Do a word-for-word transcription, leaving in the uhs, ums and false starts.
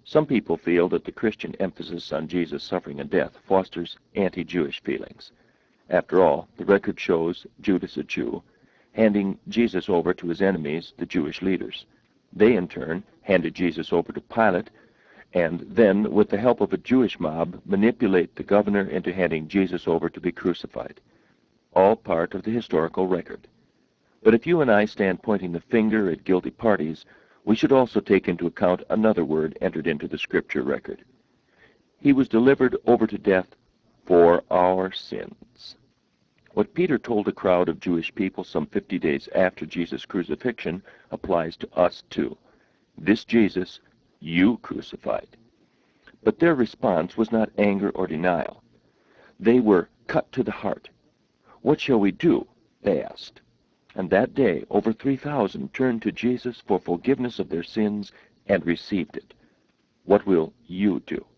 Some people feel that the Christian emphasis on Jesus' suffering and death fosters anti-Jewish feelings. After all, the record shows Judas, a Jew, handing Jesus over to his enemies, the Jewish leaders. They, in turn, handed Jesus over to Pilate, and then, with the help of a Jewish mob, manipulate the governor into handing Jesus over to be crucified. All part of the historical record. But if you and I stand pointing the finger at guilty parties, we should also take into account another word entered into the Scripture record. He was delivered over to death for our sins. What Peter told a crowd of Jewish people some fifty days after Jesus' crucifixion applies to us too. This Jesus you crucified. But their response was not anger or denial. They were cut to the heart. What shall we do? They asked. And that day over three thousand turned to Jesus for forgiveness of their sins and received it. What will you do?